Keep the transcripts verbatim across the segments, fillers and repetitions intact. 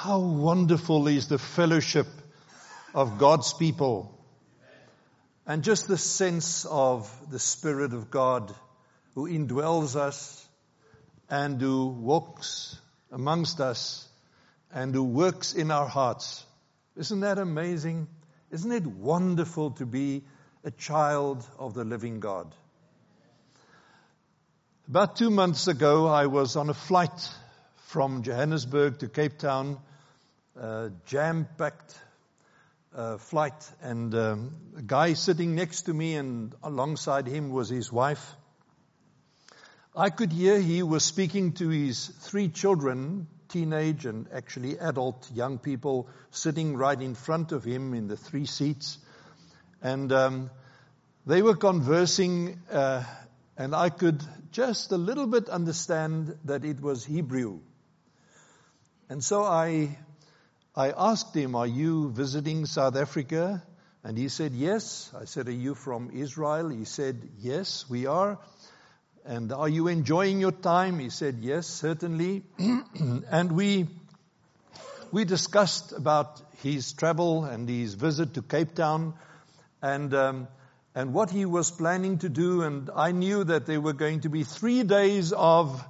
how wonderful is the fellowship of God's people. And just the sense of the Spirit of God who indwells us and who walks amongst us and who works in our hearts. Isn't that amazing? Isn't it wonderful to be a child of the living God? About two months ago, I was on a flight from Johannesburg to Cape Town, a jam-packed uh, flight, and um, a guy sitting next to me and alongside him was his wife. I could hear he was speaking to his three children, teenage and actually adult young people, sitting right in front of him in the three seats. And um, they were conversing, uh, and I could just a little bit understand that it was Hebrew. And so I I asked him, "Are you visiting South Africa?" And he said, "Yes." I said, "Are you from Israel?" He said, "Yes, we are." "And are you enjoying your time?" He said, "Yes, certainly." And we we discussed about his travel and his visit to Cape Town and um, and what he was planning to do. And I knew that there were going to be three days of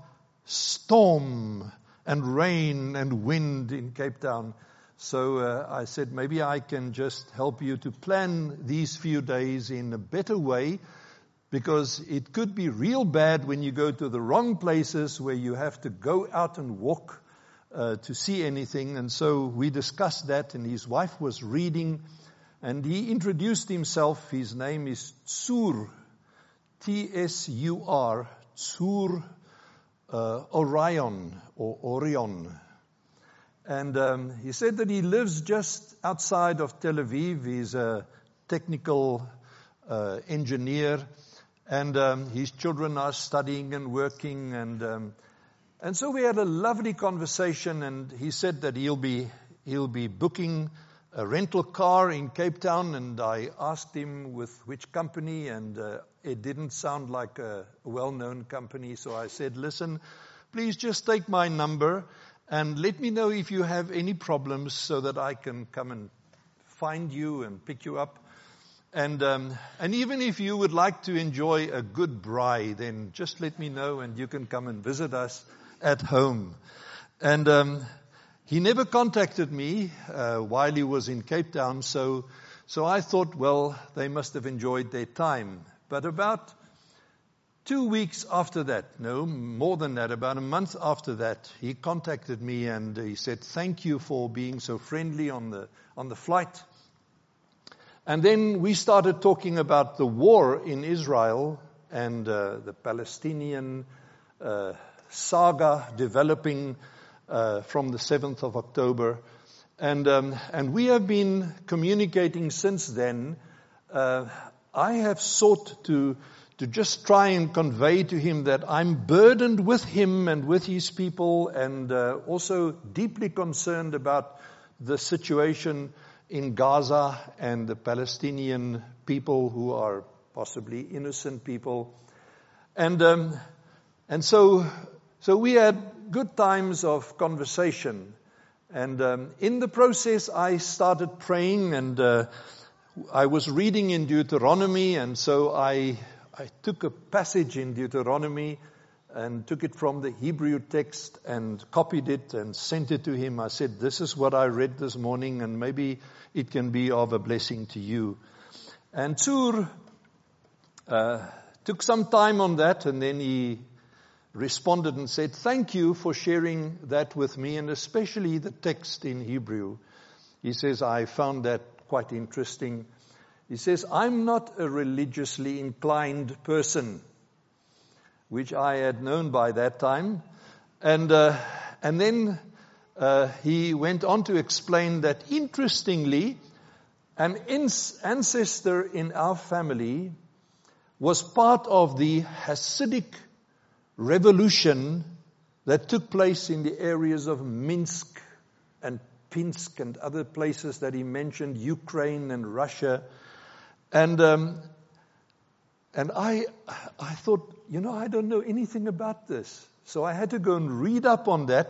storm and rain and wind in Cape Town. So uh, I said, maybe I can just help you to plan these few days in a better way, because it could be real bad when you go to the wrong places where you have to go out and walk uh, to see anything. And so we discussed that, and his wife was reading, and he introduced himself. His name is Tsur, T S U R, Tsur uh, Orion, or Orion. And um, he said that he lives just outside of Tel Aviv. He's a technical uh, engineer, and um, his children are studying and working. And um, and so we had a lovely conversation. And he said that he'll be he'll be booking a rental car in Cape Town. And I asked him with which company, and uh, it didn't sound like a well-known company. So I said, "Listen, please just take my number and let me know if you have any problems so that I can come and find you and pick you up. And um, and even if you would like to enjoy a good braai, then just let me know and you can come and visit us at home." And um, he never contacted me uh, while he was in Cape Town. So, so I thought, well, they must have enjoyed their time. But about Two weeks after that, no, more than that, about a month after that, he contacted me and he said, "Thank you for being so friendly on the on the flight." And then we started talking about the war in Israel and uh, the Palestinian uh, saga developing uh, from the seventh of October. And um, and we have been communicating since then. Uh, I have sought to to just try and convey to him that I'm burdened with him and with his people, and uh, also deeply concerned about the situation in Gaza and the Palestinian people who are possibly innocent people. And um, and so so we had good times of conversation. And um, in the process, I started praying, and uh, I was reading in Deuteronomy, and so I I took a passage in Deuteronomy and took it from the Hebrew text and copied it and sent it to him. I said, "This is what I read this morning, and maybe it can be of a blessing to you." And Tsur uh, took some time on that, and then he responded and said, "Thank you for sharing that with me, and especially the text in Hebrew." He says, "I found that quite interesting." He says, "I'm not a religiously inclined person," which I had known by that time. And uh, and then uh, he went on to explain that, interestingly, an ins- ancestor in our family was part of the Hasidic revolution that took place in the areas of Minsk and Pinsk and other places that he mentioned, Ukraine and Russia. And um, and I I thought, you know, I don't know anything about this. So I had to go and read up on that.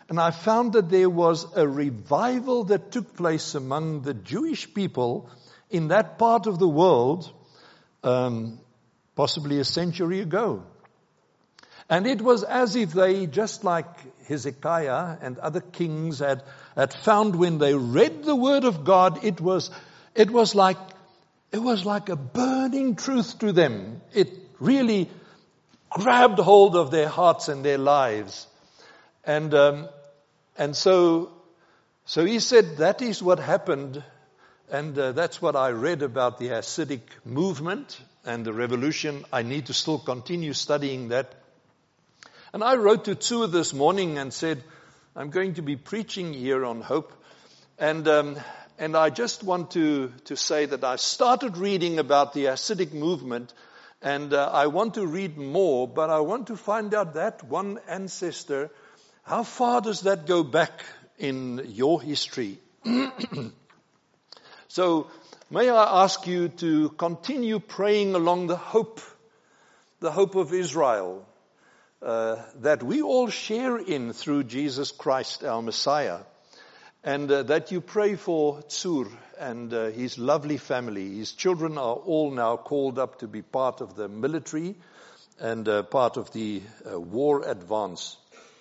And I found that there was a revival that took place among the Jewish people in that part of the world, um, possibly a century ago. And it was as if they, just like Hezekiah and other kings had, had found when they read the word of God, it was, it was like, it was like a burning truth to them. It really grabbed hold of their hearts and their lives. And, um, and so, so he said that is what happened. And uh, that's what I read about the Hasidic movement and the revolution. I need to still continue studying that. And I wrote to Tzur this morning and said, I'm going to be preaching here on hope. And um, and I just want to, to say that I started reading about the Hasidic movement, and uh, I want to read more, but I want to find out that one ancestor, how far does that go back in your history? So may I ask you to continue praying along the hope, the hope of Israel, uh, that we all share in through Jesus Christ, our Messiah. And uh, that you pray for Tzur and uh, his lovely family. His children are all now called up to be part of the military and uh, part of the uh, war advance.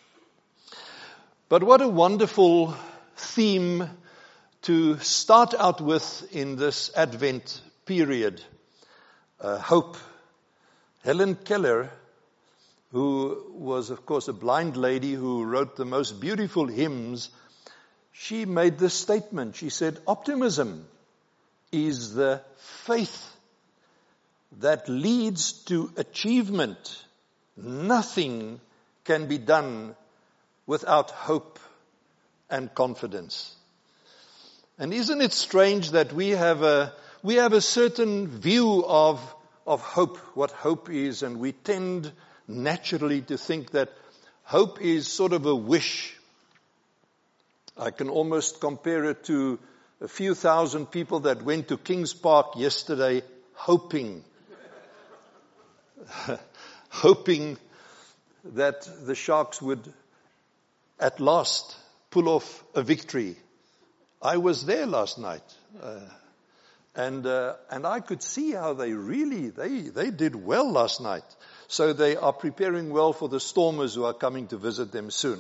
But what a wonderful theme to start out with in this Advent period. Uh, hope. Helen Keller, who was of course a blind lady who wrote the most beautiful hymns, she made this statement. She said, optimism is the faith that leads to achievement. Nothing can be done without hope and confidence. And isn't it strange that we have a we have a certain view of of hope, what hope is, and we tend naturally to think that hope is sort of a wish. I can almost compare it to a few thousand people that went to Kings Park yesterday hoping, hoping that the Sharks would at last pull off a victory. I was there last night, uh, and uh, and I could see how they really, they, they did well last night. So they are preparing well for the Stormers who are coming to visit them soon.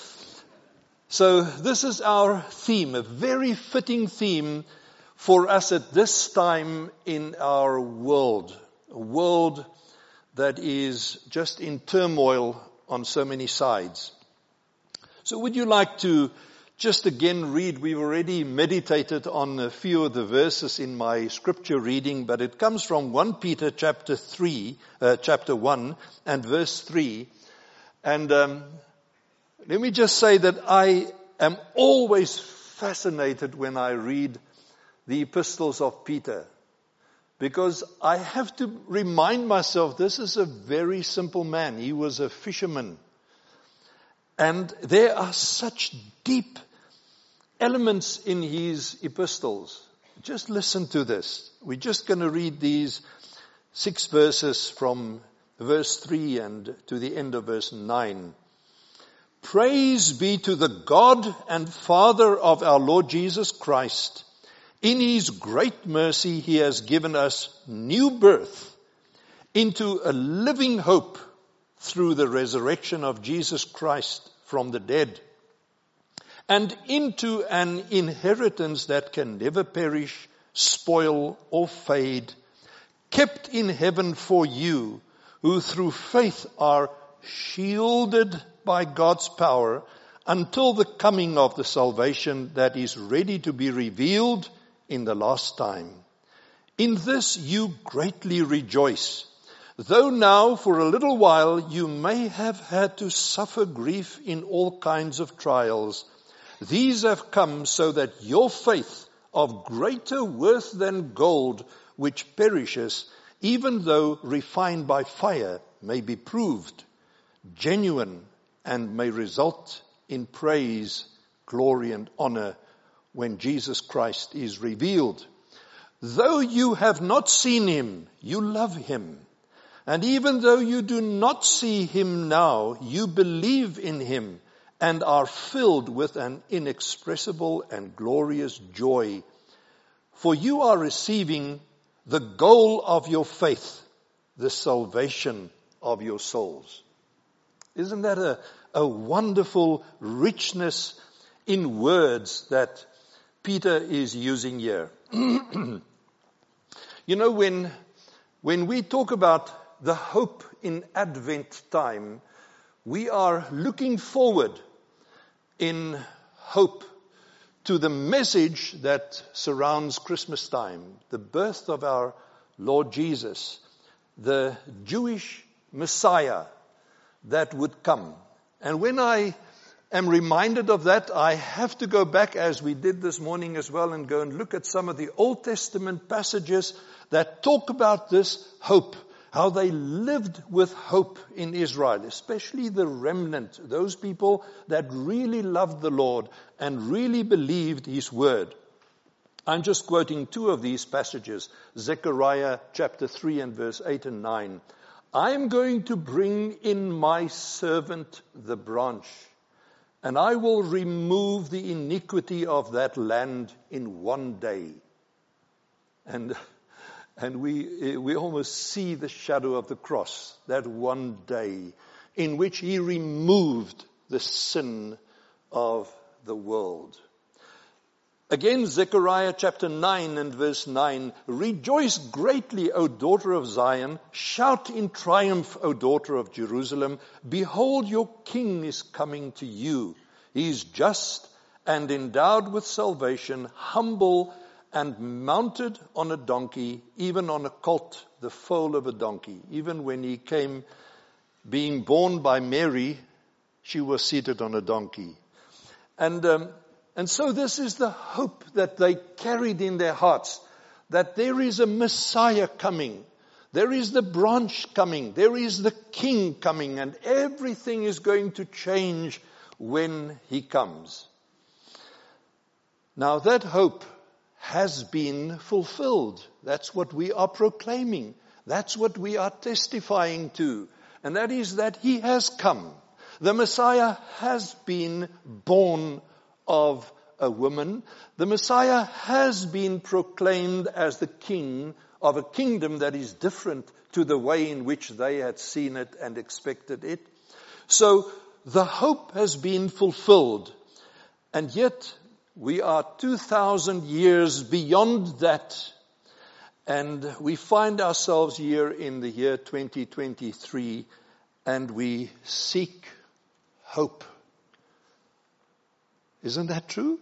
So this is our theme, a very fitting theme for us at this time in our world, a world that is just in turmoil on so many sides. So would you like to just again read? We've already meditated on a few of the verses in my scripture reading, but it comes from First Peter chapter three, uh, chapter one and verse three. And um, let me just say that I am always fascinated when I read the epistles of Peter, because I have to remind myself this is a very simple man. He was a fisherman. And there are such deep elements in his epistles. Just listen to this. We're just going to read these six verses from verse three and to the end of verse nine. Praise be to the God and Father of our Lord Jesus Christ. In his great mercy, he has given us new birth into a living hope through the resurrection of Jesus Christ from the dead, and into an inheritance that can never perish, spoil, or fade, kept in heaven for you, who through faith are shielded by God's power until the coming of the salvation that is ready to be revealed in the last time. In this you greatly rejoice, though now for a little while you may have had to suffer grief in all kinds of trials. These have come so that your faith, of greater worth than gold, which perishes, even though refined by fire, may be proved genuine and may result in praise, glory, and honor when Jesus Christ is revealed. Though you have not seen him, you love him. And even though you do not see him now, you believe in him and are filled with an inexpressible and glorious joy. For you are receiving the goal of your faith, the salvation of your souls. Isn't that a, a wonderful richness in words that Peter is using here? You know, when, when we talk about the hope in Advent time, we are looking forward in hope to the message that surrounds Christmas time, the birth of our Lord Jesus, the Jewish Messiah that would come. And when I am reminded of that, I have to go back, as we did this morning as well, and go and look at some of the Old Testament passages that talk about this hope, how they lived with hope in Israel, especially the remnant, those people that really loved the Lord and really believed His word. I'm just quoting two of these passages, Zechariah chapter three and verse eight and nine. I am going to bring in my servant the branch, and I will remove the iniquity of that land in one day. And And we we almost see the shadow of the cross, that one day in which He removed the sin of the world. Again, Zechariah chapter nine and verse nine, rejoice greatly, O daughter of Zion. Shout in triumph, O daughter of Jerusalem. Behold, your king is coming to you. He is just and endowed with salvation, humble and mounted on a donkey, even on a colt, the foal of a donkey. Even when He came, being born by Mary, she was seated on a donkey. And um, and so this is the hope that they carried in their hearts, that there is a Messiah coming. There is the branch coming. There is the King coming. And everything is going to change when He comes. Now that hope has been fulfilled. That's what we are proclaiming. That's what we are testifying to. And that is that He has come. The Messiah has been born of a woman. The Messiah has been proclaimed as the king of a kingdom that is different to the way in which they had seen it and expected it. So the hope has been fulfilled. And yet we are two thousand years beyond that, and we find ourselves here in the year twenty twenty-three, and we seek hope. Isn't that true?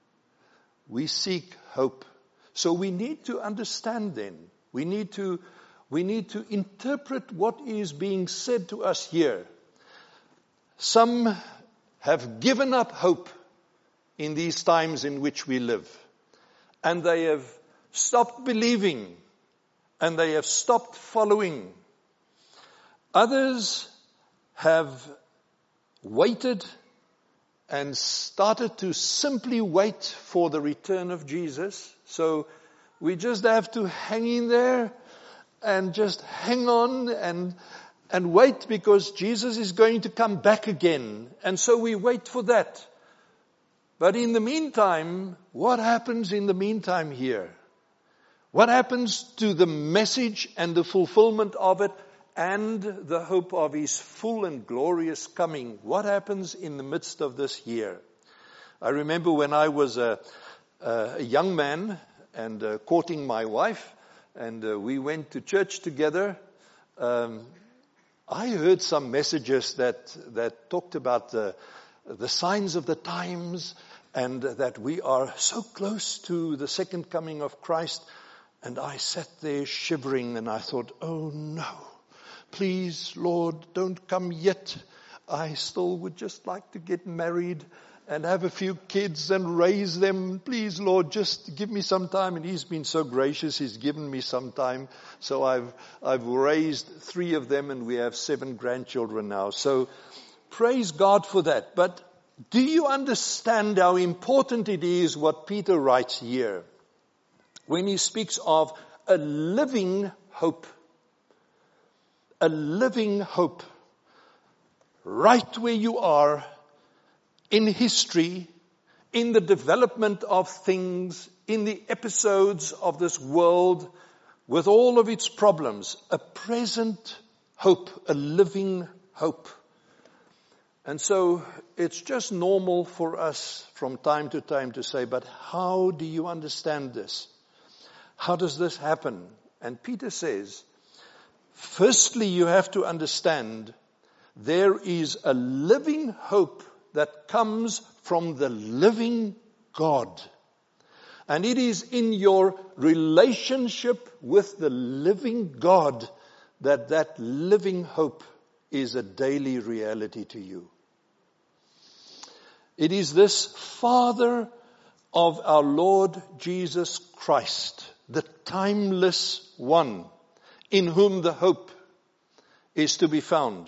We seek hope. So we need to understand then. We need to, we need to interpret what is being said to us here. Some have given up hope in these times in which we live. And they have stopped believing. And they have stopped following. Others have waited and started to simply wait for the return of Jesus. So we just have to hang in there and just hang on and and wait, because Jesus is going to come back again. And so we wait for that. But in the meantime, what happens in the meantime here? What happens to the message and the fulfillment of it and the hope of His full and glorious coming? What happens in the midst of this year? I remember when I was a, a young man and uh, courting my wife, and uh, we went to church together. Um, I heard some messages that that talked about the the signs of the times, and that we are so close to the second coming of Christ. And I sat there shivering, and I thought, oh no, please, Lord, don't come yet. I still would just like to get married and have a few kids and raise them. Please, Lord, just give me some time. And He's been so gracious. He's given me some time. So I've, I've raised three of them, and we have seven grandchildren now. So praise God for that. But do you understand how important it is what Peter writes here when he speaks of a living hope? A living hope. Right where you are, in history, in the development of things, in the episodes of this world, with all of its problems, a present hope, a living hope. And so it's just normal for us from time to time to say, but how do you understand this? How does this happen? And Peter says, firstly, you have to understand there is a living hope that comes from the living God. And it is in your relationship with the living God that that living hope is a daily reality to you. It is this Father of our Lord Jesus Christ, the timeless one, in whom the hope is to be found.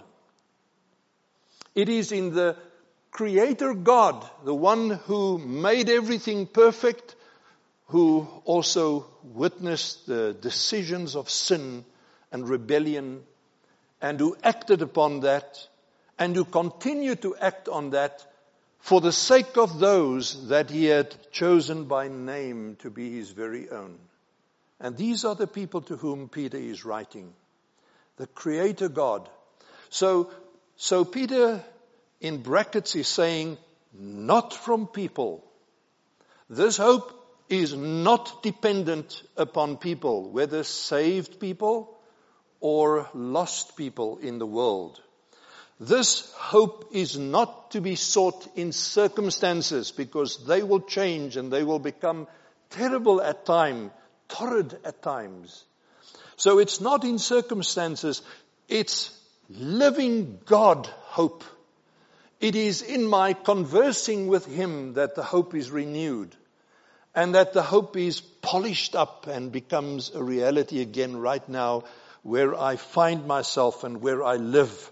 It is in the Creator God, the one who made everything perfect, who also witnessed the decisions of sin and rebellion, and who acted upon that, and who continued to act on that for the sake of those that he had chosen by name to be his very own. And these are the people to whom Peter is writing. The Creator God. So, so Peter, in brackets, is saying, not from people. This hope is not dependent upon people, whether saved people or lost people in the world. This hope is not to be sought in circumstances, because they will change and they will become terrible at times, torrid at times. So it's not in circumstances, it's living God hope. It is in my conversing with Him that the hope is renewed, and that the hope is polished up and becomes a reality again right now, where I find myself and where I live.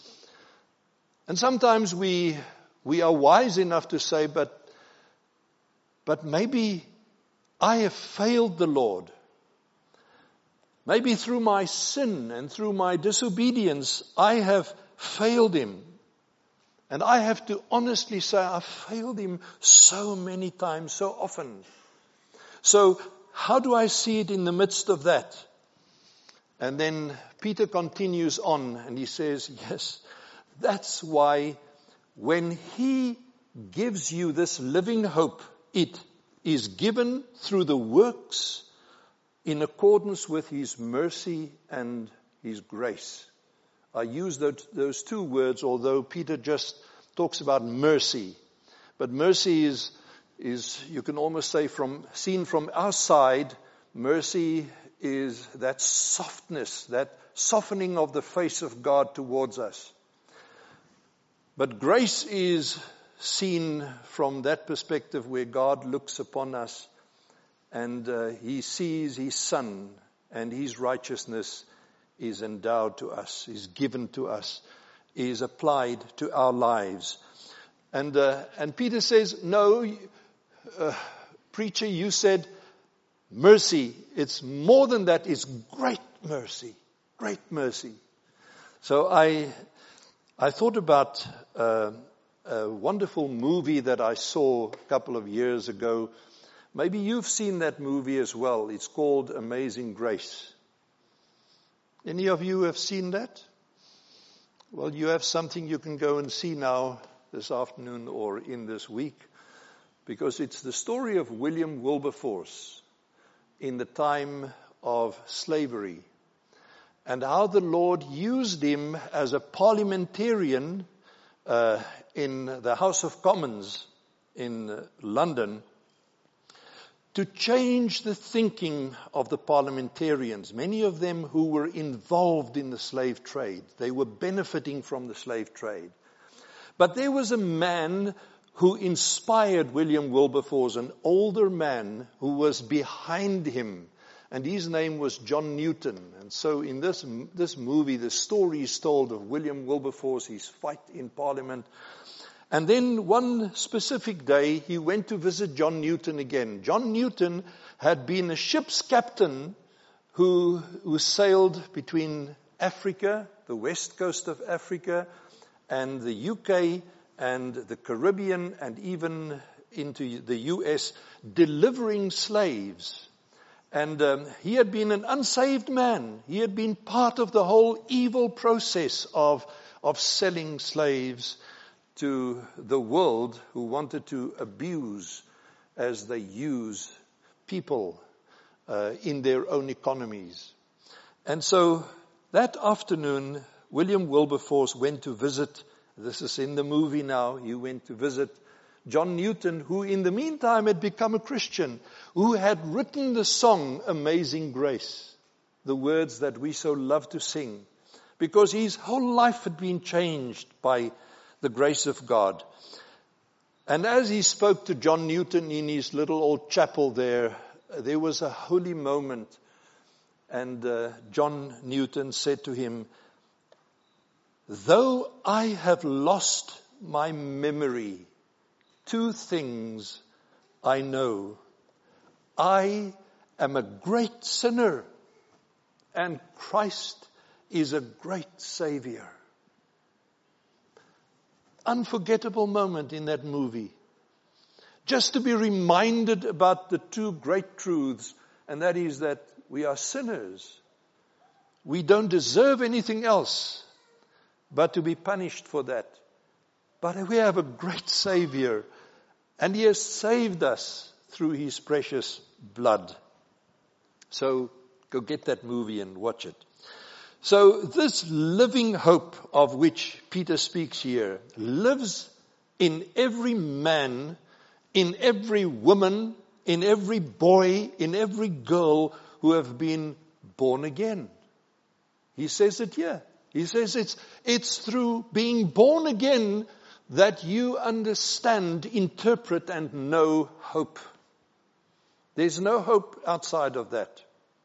And sometimes we we are wise enough to say, but but maybe I have failed the Lord. Maybe through my sin and through my disobedience, I have failed Him. And I have to honestly say, I've failed Him so many times, so often. So how do I see it in the midst of that? And then Peter continues on and he says, yes, that's why when He gives you this living hope, it is given through the works in accordance with His mercy and His grace. I use those, those two words, although Peter just talks about mercy. But mercy is, is you can almost say, from seen from our side, mercy is that softness, that softening of the face of God towards us. But grace is seen from that perspective where God looks upon us and uh, He sees His Son, and His righteousness is endowed to us, is given to us, is applied to our lives. And uh, and Peter says, no, uh, preacher, you said mercy. It's more than that. It's great mercy, great mercy. So I I thought about uh, a wonderful movie that I saw a couple of years ago. Maybe you've seen that movie as well. It's called Amazing Grace. Any of you have seen that? Well, you have something you can go and see now this afternoon or in this week, because it's the story of William Wilberforce in the time of slavery, and how the Lord used him as a parliamentarian uh, in the House of Commons in uh, London to change the thinking of the parliamentarians, many of them who were involved in the slave trade. They were benefiting from the slave trade. But there was a man who inspired William Wilberforce, an older man who was behind him, and his name was John Newton. And so in this this movie, the story is told of William Wilberforce, his fight in Parliament. And then one specific day, he went to visit John Newton again. John Newton had been a ship's captain who, who sailed between Africa, the west coast of Africa, and the U K and the Caribbean and even into the U S, delivering slaves. And um, he had been an unsaved man. He had been part of the whole evil process of, of selling slaves to the world who wanted to abuse as they use people uh, in their own economies. And so that afternoon, William Wilberforce went to visit, this is in the movie now, he went to visit John Newton, who in the meantime had become a Christian, who had written the song Amazing Grace, the words that we so love to sing, because his whole life had been changed by the grace of God. And as he spoke to John Newton in his little old chapel there, there was a holy moment. And uh, John Newton said to him, "Though I have lost my memory, two things I know. I am a great sinner, and Christ is a great Savior." Unforgettable moment in that movie. Just to be reminded about the two great truths, and that is that we are sinners. We don't deserve anything else but to be punished for that. But we have a great Savior, and He has saved us through His precious blood. So go get that movie and watch it. So this living hope of which Peter speaks here lives in every man, in every woman, in every boy, in every girl who have been born again. He says it here. He says it's, it's through being born again that you understand, interpret, and know hope. There's no hope outside of that.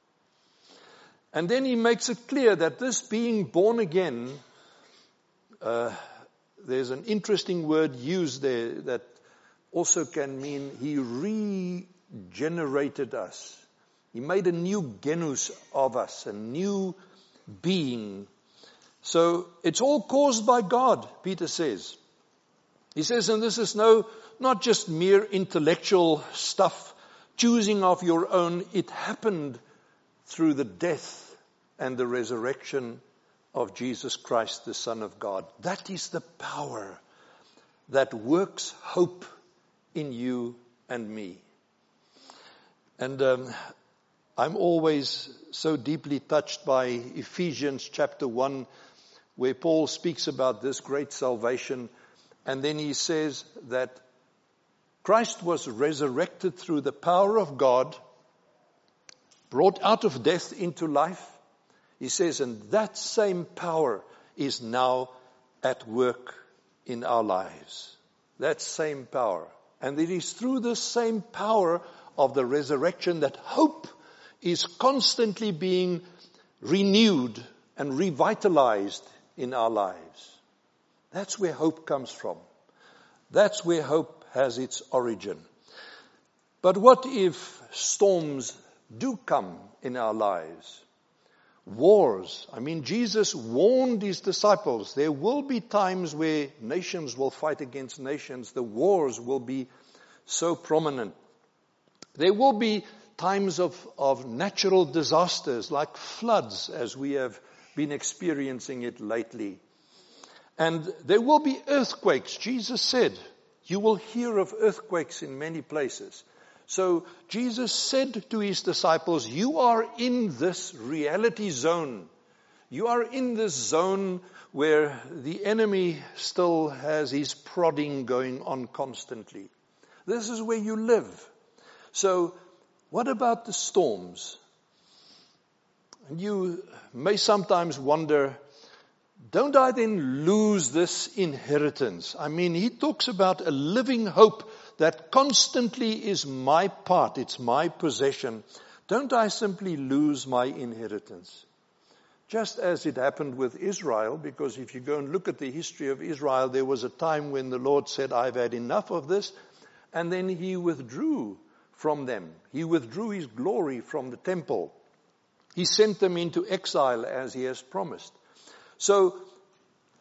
And then he makes it clear that this being born again, uh, there's an interesting word used there that also can mean He regenerated us. He made a new genus of us, a new being. So it's all caused by God, Peter says. He says, and this is no, not just mere intellectual stuff, choosing of your own. It happened through the death and the resurrection of Jesus Christ, the Son of God. That is the power that works hope in you and me. And um, I'm always so deeply touched by Ephesians chapter one, where Paul speaks about this great salvation. And then he says that Christ was resurrected through the power of God, brought out of death into life. He says, and that same power is now at work in our lives. That same power. And it is through this same power of the resurrection that hope is constantly being renewed and revitalized in our lives. That's where hope comes from. That's where hope has its origin. But what if storms do come in our lives? Wars. I mean, Jesus warned His disciples, there will be times where nations will fight against nations. The wars will be so prominent. There will be times of, of natural disasters like floods, as we have been experiencing it lately. And there will be earthquakes. Jesus said, you will hear of earthquakes in many places. So Jesus said to His disciples, you are in this reality zone. You are in this zone where the enemy still has his prodding going on constantly. This is where you live. So what about the storms? And you may sometimes wonder, don't I then lose this inheritance? I mean, he talks about a living hope that constantly is my part, it's my possession. Don't I simply lose my inheritance? Just as it happened with Israel, because if you go and look at the history of Israel, there was a time when the Lord said, I've had enough of this, and then He withdrew from them. He withdrew His glory from the temple. He sent them into exile as He has promised. So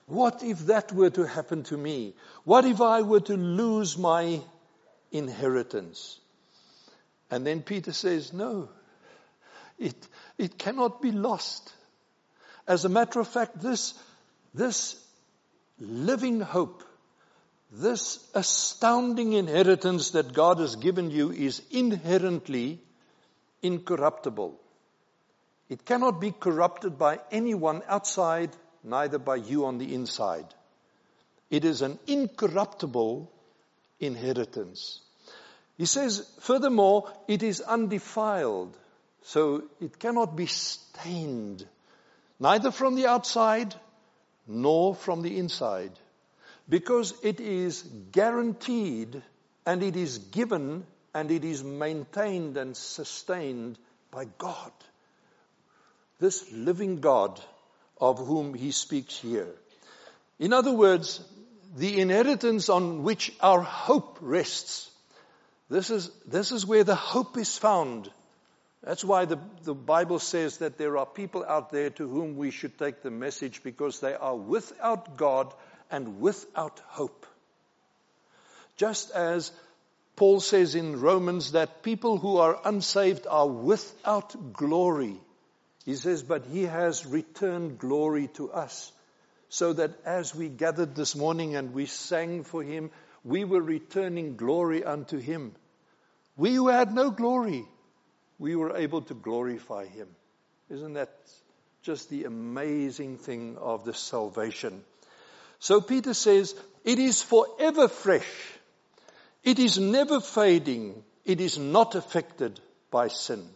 What if that were to happen to me? What if I were to lose my inheritance? And then Peter says, no, it, it cannot be lost. As a matter of fact, this, this living hope, this astounding inheritance that God has given you is inherently incorruptible. It cannot be corrupted by anyone outside, neither by you on the inside. It is an incorruptible inheritance. He says, furthermore, it is undefiled, so it cannot be stained, neither from the outside nor from the inside, because it is guaranteed and it is given and it is maintained and sustained by God. This living God of whom he speaks here. In other words, the inheritance on which our hope rests, this is, this is where the hope is found. That's why the, the Bible says that there are people out there to whom we should take the message, because they are without God and without hope. Just as Paul says in Romans that people who are unsaved are without glory. He says, but he has returned glory to us, so that as we gathered this morning and we sang for him, we were returning glory unto him. We who had no glory, we were able to glorify him. Isn't that just the amazing thing of this salvation? So Peter says, it is forever fresh. It is never fading. It is not affected by sin.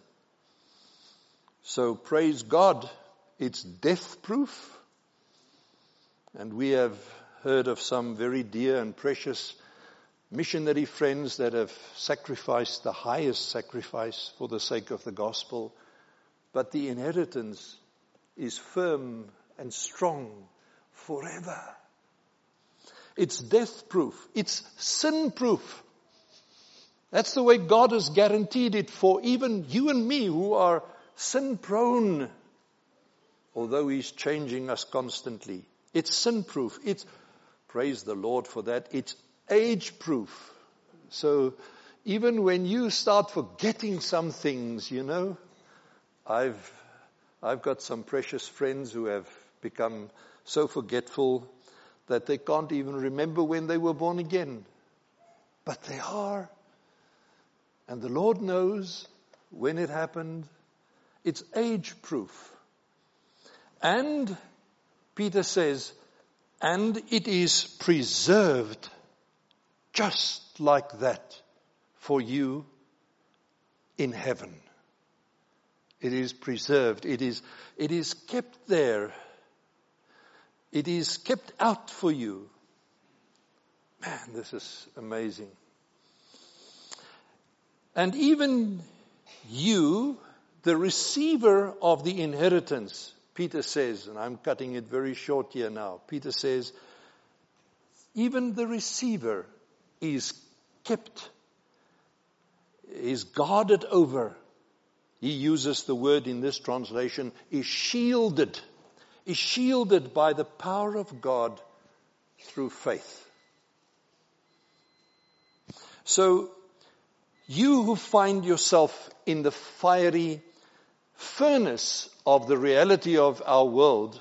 So praise God, it's death-proof. And we have heard of some very dear and precious missionary friends that have sacrificed the highest sacrifice for the sake of the gospel. But the inheritance is firm and strong forever. It's death-proof. It's sin-proof. That's the way God has guaranteed it for even you and me who are sin-prone, although he's changing us constantly. It's sin-proof. It's, praise the Lord for that, it's age-proof. So even when you start forgetting some things, you know, I've, I've got some precious friends who have become so forgetful that they can't even remember when they were born again. But they are. And the Lord knows when it happened. It's age-proof. And Peter says, and it is preserved just like that for you in heaven. It is preserved. It is, it is kept there. It is kept out for you. Man, this is amazing. And even you, the receiver of the inheritance, Peter says, and I'm cutting it very short here now. Peter says, even the receiver is kept, is guarded over. He uses the word in this translation, is shielded, is shielded by the power of God through faith. So, you who find yourself in the fiery furnace of the reality of our world,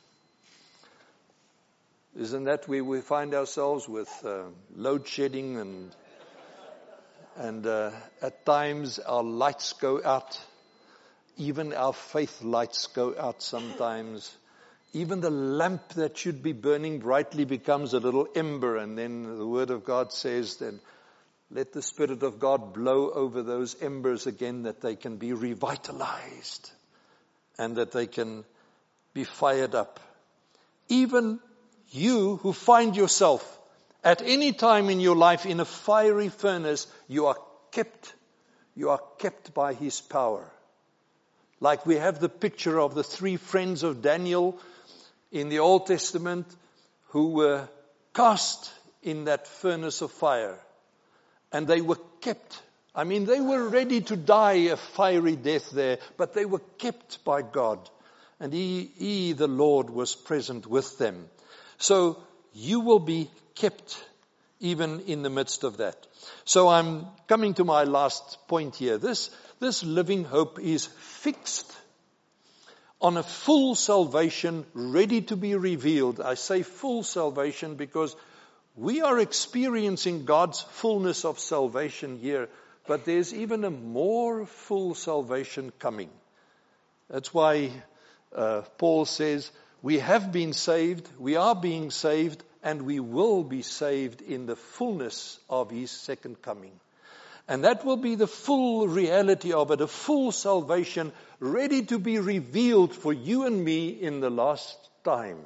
isn't that where we find ourselves with uh, load shedding and and uh, at times our lights go out, even our faith lights go out sometimes. Even the lamp that should be burning brightly becomes a little ember, and then the Word of God says then, let the Spirit of God blow over those embers again, that they can be revitalized and that they can be fired up. Even you who find yourself at any time in your life in a fiery furnace, you are kept, you are kept by His power. Like we have the picture of the three friends of Daniel in the Old Testament who were cast in that furnace of fire. And they were kept. I mean, they were ready to die a fiery death there, but they were kept by God. And he, he, the Lord, was present with them. So you will be kept even in the midst of that. So I'm coming to my last point here. This, this living hope is fixed on a full salvation ready to be revealed. I say full salvation because we are experiencing God's fullness of salvation here, but there's even a more full salvation coming. That's why uh, Paul says, we have been saved, we are being saved, and we will be saved in the fullness of His second coming. And that will be the full reality of it, a full salvation ready to be revealed for you and me in the last time.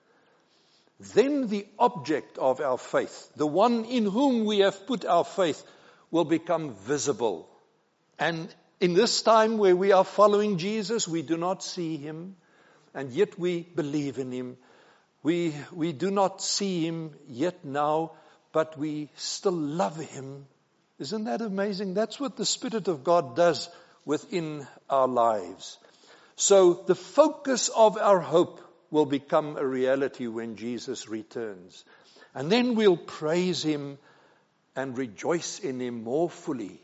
Then the object of our faith, the one in whom we have put our faith, will become visible. And in this time where we are following Jesus, we do not see Him, and yet we believe in Him. We, we do not see Him yet now, but we still love Him. Isn't that amazing? That's what the Spirit of God does within our lives. So the focus of our hope will become a reality when Jesus returns. And then we'll praise Him and rejoice in Him more fully.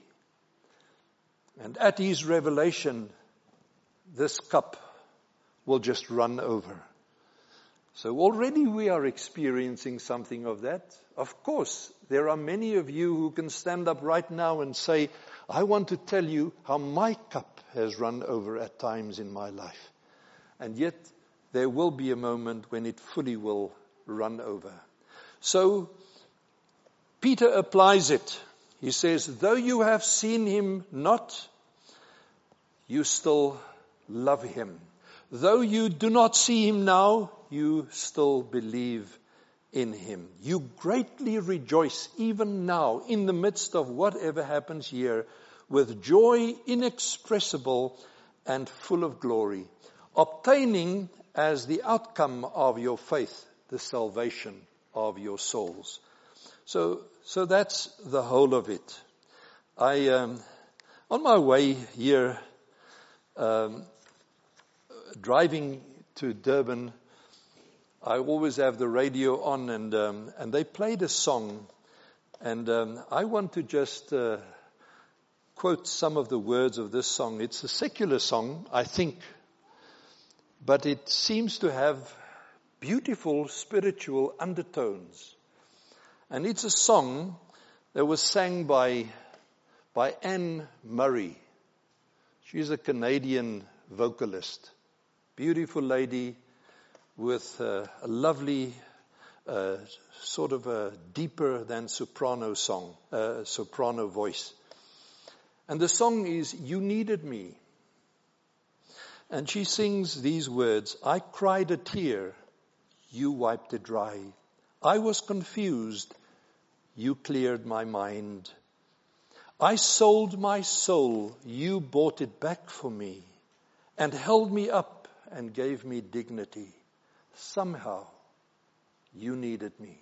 And at His revelation, this cup will just run over. So already we are experiencing something of that. Of course, there are many of you who can stand up right now and say, I want to tell you how my cup has run over at times in my life. And yet, there will be a moment when it fully will run over. So, Peter applies it. He says, though you have seen Him not, you still love Him. Though you do not see Him now, you still believe in Him. You greatly rejoice even now in the midst of whatever happens here with joy inexpressible and full of glory, obtaining as the outcome of your faith the salvation of your souls. So, so that's the whole of it. I, um, on my way here, um, driving to Durban, I always have the radio on, and um, and they played a song, and um, I want to just uh, quote some of the words of this song. It's a secular song, I think, but it seems to have beautiful spiritual undertones. And it's a song that was sang by by Anne Murray. She's a Canadian vocalist, beautiful lady, with uh, a lovely, uh, sort of a deeper than soprano song, uh, soprano voice. And the song is, You Needed Me. And she sings these words, I cried a tear, you wiped it dry. I was confused, you cleared my mind. I sold my soul, you bought it back for me, and held me up and gave me dignity. Somehow, you needed me.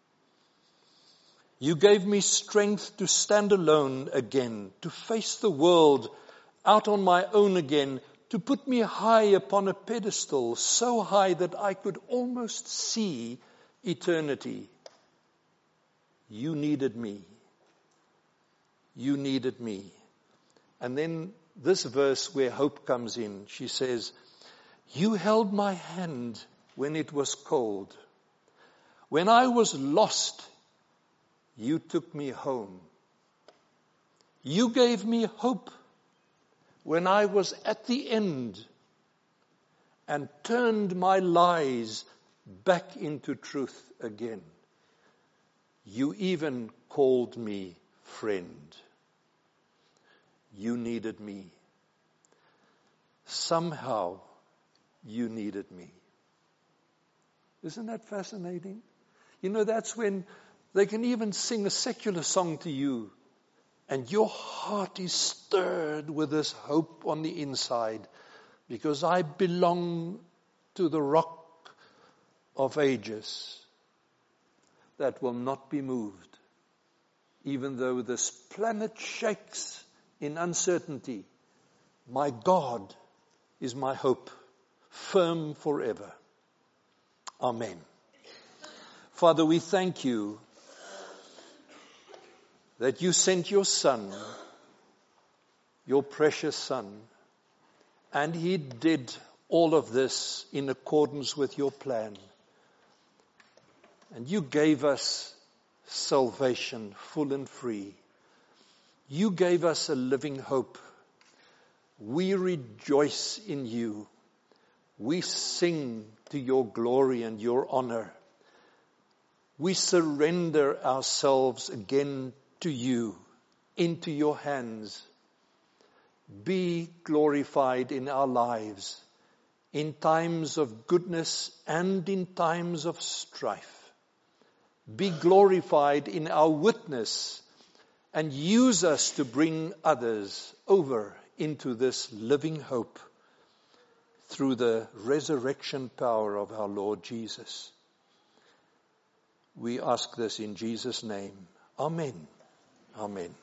You gave me strength to stand alone again, to face the world out on my own again, to put me high upon a pedestal, so high that I could almost see eternity. You needed me. You needed me. And then this verse where hope comes in, she says, you held my hand when it was cold. When I was lost, you took me home. You gave me hope when I was at the end and turned my lies back into truth again. You even called me friend. You needed me. Somehow you needed me. Isn't that fascinating? You know, that's when they can even sing a secular song to you and your heart is stirred with this hope on the inside because I belong to the rock of ages that will not be moved. Even though this planet shakes in uncertainty, my God is my hope, firm forever. Amen. Father, we thank you that you sent your Son, your precious Son, and he did all of this in accordance with your plan. And you gave us salvation full and free. You gave us a living hope. We rejoice in you. We sing to your glory and your honor. We surrender ourselves again to you, into your hands. Be glorified in our lives, in times of goodness and in times of strife. Be glorified in our witness and use us to bring others over into this living hope through the resurrection power of our Lord Jesus. We ask this in Jesus' name. Amen. Amen.